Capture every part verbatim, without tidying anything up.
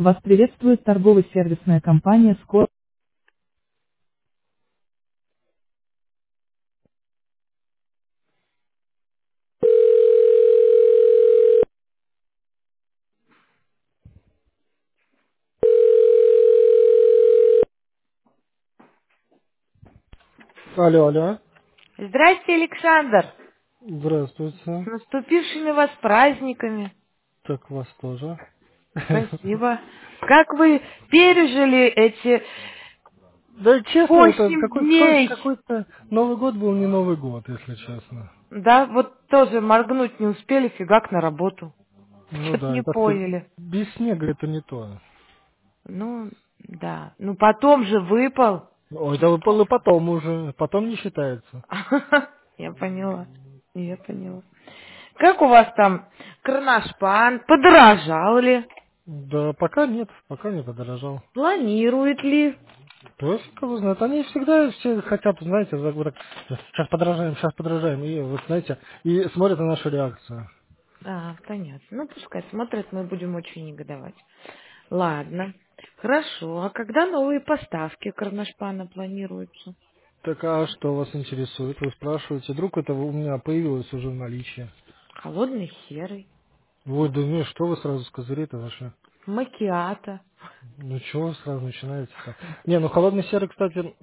Вас приветствует торгово-сервисная компания «Скор». Алло, алло. Здрасте, Александр! С Здравствуйте. наступившими вас праздниками! Так вас тоже. Спасибо! Как вы пережили эти Да честно, это восемь какой, какой, дней? какой-то Новый год был не Новый год, если честно. Да, вот тоже моргнуть не успели, фигак на работу. Ну Что-то да, не это все поняли. без снега это не то. Ну, да. Ну, потом же выпал. Ой, это выпало потом уже, потом не считается. Я поняла. Я поняла. Как у вас там Карнашпан? Подорожал ли? Да, пока нет, пока не подорожал. Планирует ли? То есть, кого знает, они всегда все хотят, знаете, так вот так, сейчас подорожаем, сейчас подорожаем, и вот знаете, и смотрят на нашу реакцию. А, понятно. Ну, пускай смотрят, мы будем очень негодовать. Ладно. Хорошо. А когда новые поставки Карнашпана планируются? Так а что вас интересует? Вы спрашиваете, вдруг это у меня появилось уже в наличии? Холодный серый. Ой, да ну что вы сразу с козырей-то вообще? Макиата. Ну чего вы сразу начинаете-то? Не, ну холодный серый, кстати,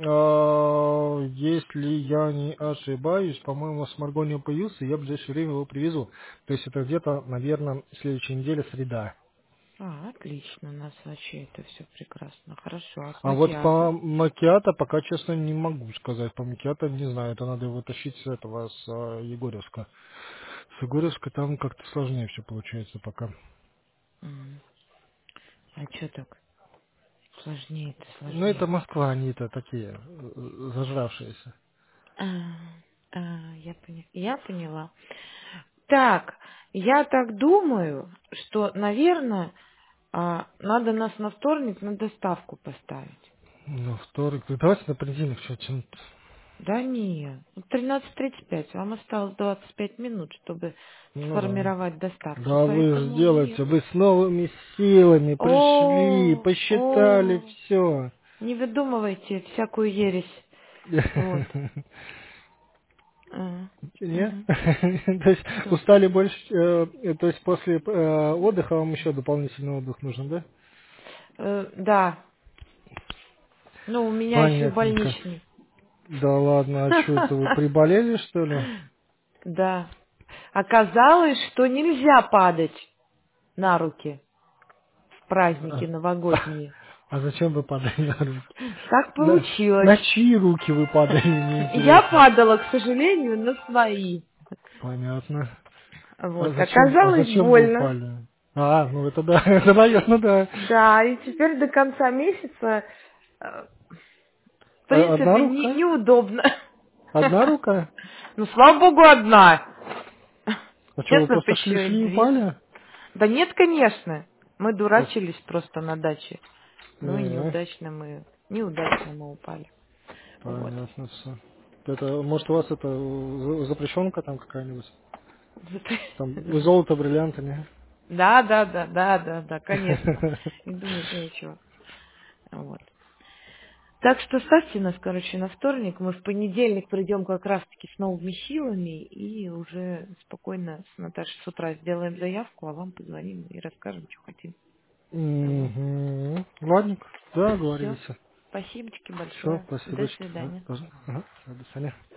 а, если я не ошибаюсь, по-моему, с Марго не появился, я в ближайшее время его привезу. То есть это где-то, наверное, следующая неделя, среда. А, отлично. У нас вообще это все прекрасно. Хорошо. А с А вот макиато? по Макиато пока, честно, не могу сказать. По Макиато не знаю, это надо его тащить с этого, с а, Егорьевска. С Егорьевска там как-то сложнее все получается пока. М. А что так? Сложнее-то, Ну, это сложнее. Москва, они-то такие, э, зажравшиеся. А, а, я поняла. Я поняла. Так, я так думаю, что, наверное, а, надо нас на вторник на доставку поставить. Ну, вторник. Ну, давайте на понедельник что тянуть. Да не, тринадцать тридцать пять. Вам осталось двадцать пять минут, чтобы Ну да. сформировать доставку, Да вы ж поэтому нет. сделаете, вы с новыми силами пришли, О, посчитали о, все. не выдумывайте всякую ересь. Вот. А, Нет? мгм. То есть Что? устали больше, э, то есть после э, отдыха вам еще дополнительный отдых нужен, да? Э, да, ну у меня еще и Понятненько. больничный. Да ладно, а что это, вы приболели, что ли? Да. Оказалось, что нельзя падать на руки в праздники А, новогодние. а зачем вы падали на руки? Так На, получилось. на чьи руки вы падали, мне Я интересно. падала, к сожалению, на свои. Понятно. А Вот. зачем, а Оказалось зачем вы больно. упали? А, ну это да, это наверное, да. Да, и теперь до конца месяца, э, в А, одна принципе, не- рука? неудобно. Одна рука? Ну, слава богу, одна. А что, вы Нет, бы просто еще и шли-шли и две. упали? Да нет, конечно. Мы А, дурачились просто на даче. Ну и э, неудачно мы, неудачно мы упали. Вот. понятно все. Это, может, у вас это за- запрещенка там какая-нибудь? Там золото, бриллианты, не? Да, да, да, да, да, да, конечно. Не думать нечего. Вот. Так что ставьте нас, короче, на вторник. Мы в понедельник придем как раз-таки с новыми силами и уже спокойно с Наташей с утра сделаем заявку, а вам позвоним и расскажем, что хотим. Вот. Угу. Ладненько, да, Все. договорились. Спасибочки Все, большое. До спасибо. свидания. Ага, до свидания.